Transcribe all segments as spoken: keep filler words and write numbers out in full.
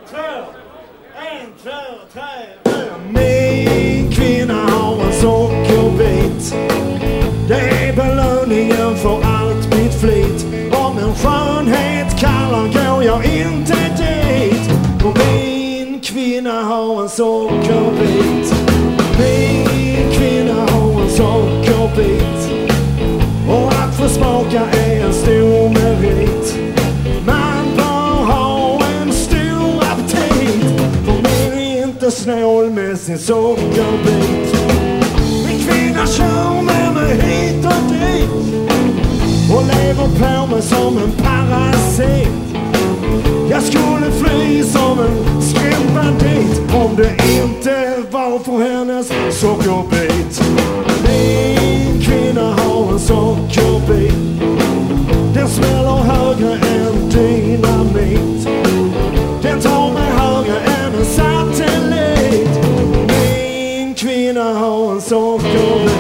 två, en, två, tre, min kvinna har en sockerbit. Det är belöningen för allt mitt flit. Om en skönhet kallar går jag inte dit. Och min kvinna har en sockerbit. Min kvinna har en sockerbit. Och att få smaka är en stor merit. Man bör ha en stor aptit. För man är inte snål med sin sockerbit. Min kvinna kör med mig hit och dit. Och lever på mig som en parasit. Jag skulle fly som en skrämd bandit om det inte var för hennes sockerbit. Min kvinna har en sockerbit. Den smäller högre än dynamit. Den tar mig högre än en satellit. Min kvinna har en sockerbit.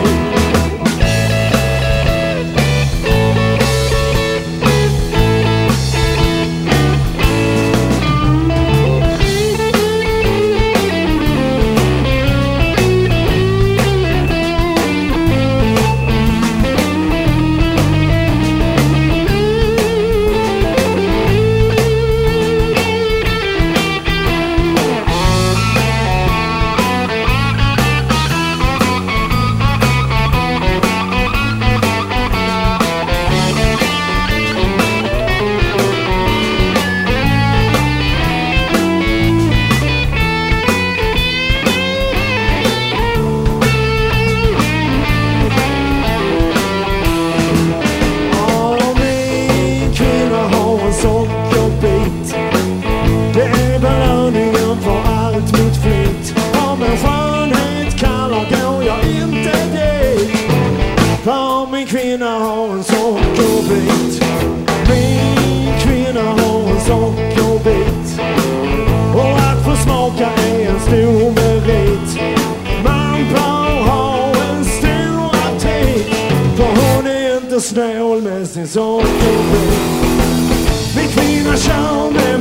Min kvinna har en sockerbit. Min kvinna har en sockerbit. Och att få smaka är en stor merit. Man bör ha en stor aptit. För hon är inte snål med sin sockerbit. Min kvinna kör med